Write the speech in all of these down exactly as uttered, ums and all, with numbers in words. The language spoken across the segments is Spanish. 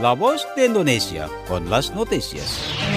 La Voz de Indonesia con las noticias.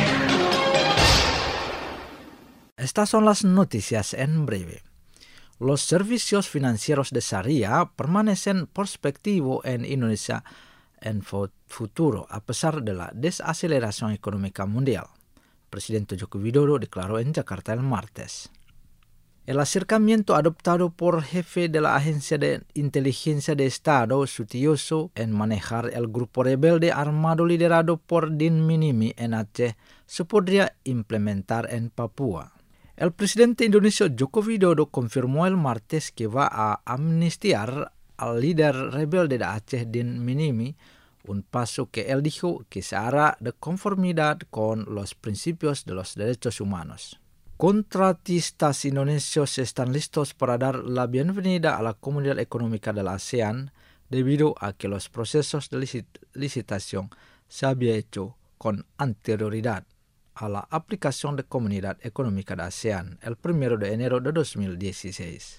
Estas son las noticias en breve. Los servicios financieros de Sharia permanecen perspectivo en Indonesia en futuro a pesar de la desaceleración económica mundial. Presidente Joko Widodo declaró en Jakarta el martes. El acercamiento adoptado por jefe de la Agencia de Inteligencia de Estado, Sutioso, en manejar el grupo rebelde armado liderado por Din Minimi en Aceh se podría implementar en Papua. El presidente indonesio Joko Widodo confirmó el martes que va a amnistiar al líder rebelde de Aceh Din Minimi, un paso que él dijo que se hará de conformidad con los principios de los derechos humanos. Contratistas indonesios están listos para dar la bienvenida a la Comunidad Económica de la ASEAN debido a que los procesos de licit- licitación se habían hecho con anterioridad a la aplicación de Comunidad Económica de ASEAN el primero de enero de dos mil dieciséis.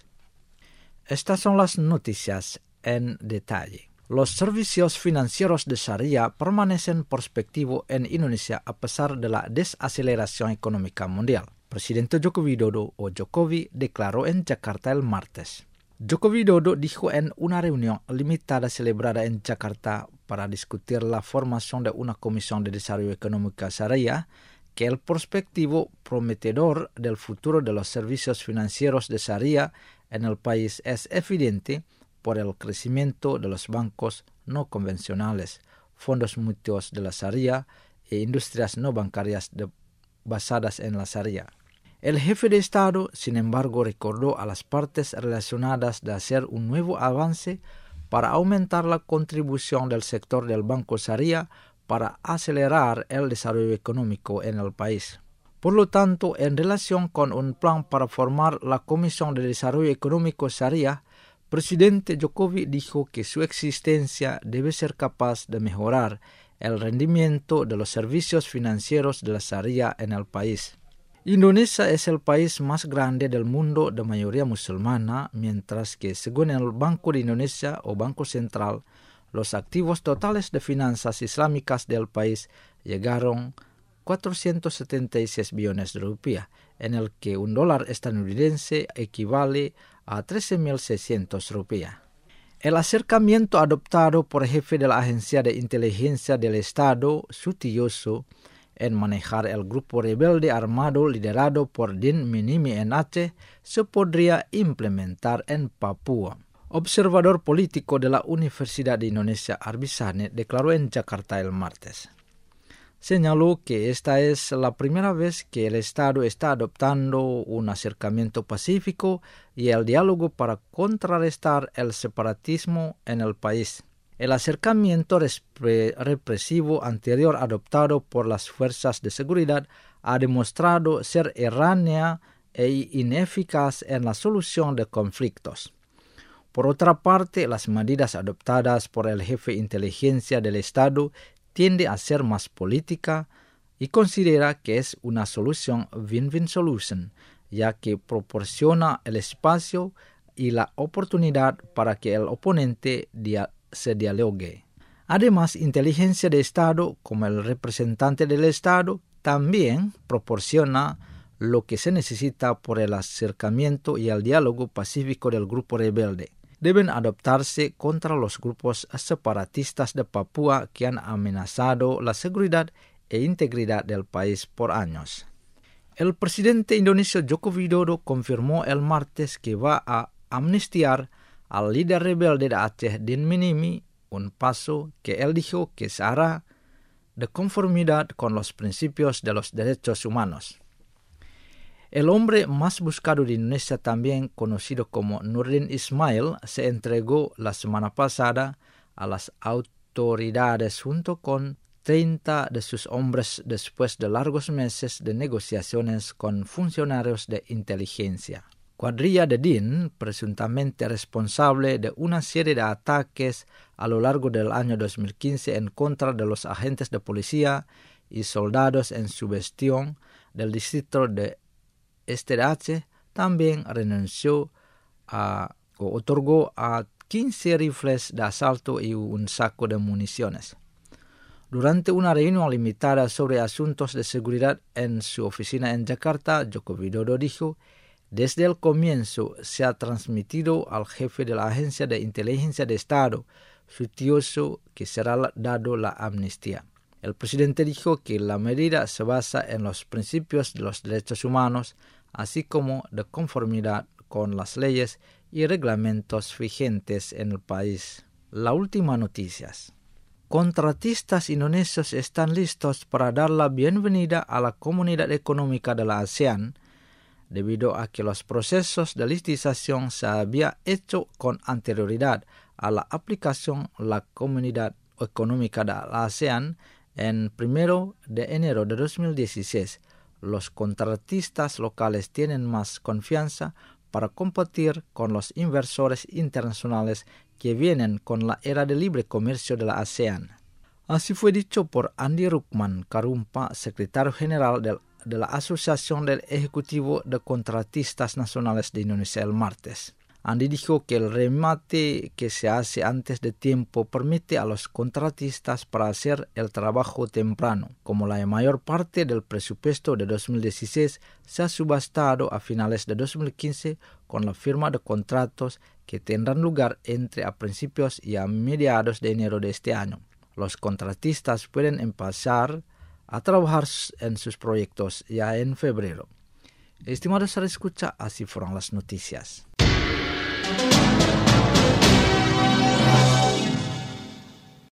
Estas son las noticias en detalle. Los servicios financieros de Sharia permanecen perspectivo en Indonesia a pesar de la desaceleración económica mundial. Presidente Joko Widodo o Jokowi declaró en Jakarta el martes. Joko Widodo dijo en una reunión limitada celebrada en Jakarta para discutir la formación de una Comisión de Desarrollo Económico Sharia que el perspectivo prometedor del futuro de los servicios financieros de Sharia en el país es evidente por el crecimiento de los bancos no convencionales, fondos mutuos de la Sharia e industrias no bancarias de, basadas en la Sharia. El jefe de Estado, sin embargo, recordó a las partes relacionadas de hacer un nuevo avance para aumentar la contribución del sector del Banco Sharia para acelerar el desarrollo económico en el país. Por lo tanto, en relación con un plan para formar la Comisión de Desarrollo Económico Sharia, Presidente Jokowi dijo que su existencia debe ser capaz de mejorar el rendimiento de los servicios financieros de la Sharia en el país. Indonesia es el país más grande del mundo de mayoría musulmana, mientras que según el Banco de Indonesia o Banco Central, los activos totales de finanzas islámicas del país llegaron cuatrocientos setenta y seis billones de rupias, en el que un dólar estadounidense equivale a trece mil seiscientos rupias. El acercamiento adoptado por el jefe de la Agencia de Inteligencia del Estado, Sutioso, en manejar el grupo rebelde armado liderado por Din Minimi en Aceh se podría implementar en Papua. Observador político de la Universidad de Indonesia Arbisane declaró en Jakarta el martes. Señaló que esta es la primera vez que el Estado está adoptando un acercamiento pacífico y el diálogo para contrarrestar el separatismo en el país. El acercamiento represivo anterior adoptado por las fuerzas de seguridad ha demostrado ser errónea e ineficaz en la solución de conflictos. Por otra parte, las medidas adoptadas por el jefe de inteligencia del Estado tiende a ser más política y considera que es una solución win-win solution, ya que proporciona el espacio y la oportunidad para que el oponente dia- se dialogue. Además, inteligencia de Estado, como el representante del Estado, también proporciona lo que se necesita por el acercamiento y el diálogo pacífico del grupo rebelde. Deben adoptarse contra los grupos separatistas de Papua que han amenazado la seguridad e integridad del país por años. El presidente indonesio Joko Widodo confirmó el martes que va a amnistiar al líder rebelde de Aceh Din Minimi, un paso que él dijo que se hará de conformidad con los principios de los derechos humanos. El hombre más buscado de Indonesia, también conocido como Nurdin Ismail, se entregó la semana pasada a las autoridades junto con treinta de sus hombres después de largos meses de negociaciones con funcionarios de inteligencia. Cuadrilla de Din, presuntamente responsable de una serie de ataques a lo largo del año dos mil quince en contra de los agentes de policía y soldados en Subestion del distrito de Este de Aceh, también renunció a, o otorgó a quince rifles de asalto y un saco de municiones. Durante una reunión limitada sobre asuntos de seguridad en su oficina en Jakarta, Joko Widodo dijo: desde el comienzo se ha transmitido al jefe de la Agencia de Inteligencia de Estado, Sutioso, que será dado la amnistía. El presidente dijo que la medida se basa en los principios de los derechos humanos, así como de conformidad con las leyes y reglamentos vigentes en el país. La última noticias. Contratistas indonesios están listos para dar la bienvenida a la Comunidad Económica de la ASEAN, debido a que los procesos de licitación se había hecho con anterioridad a la aplicación de la Comunidad Económica de la ASEAN en primero de enero de dos mil dieciséis. Los contratistas locales tienen más confianza para competir con los inversores internacionales que vienen con la era de libre comercio de la ASEAN. Así fue dicho por Andi Rukman Karumpa, secretario general del, de la Asociación del Ejecutivo de Contratistas Nacionales de Indonesia el martes. Andi dijo que el remate que se hace antes de tiempo permite a los contratistas para hacer el trabajo temprano. Como la mayor parte del presupuesto de dos mil dieciséis se ha subastado a finales de dos mil quince con la firma de contratos que tendrán lugar entre a principios y a mediados de enero de este año. Los contratistas pueden empezar a trabajar en sus proyectos ya en febrero. Estimados escucha, así fueron las noticias.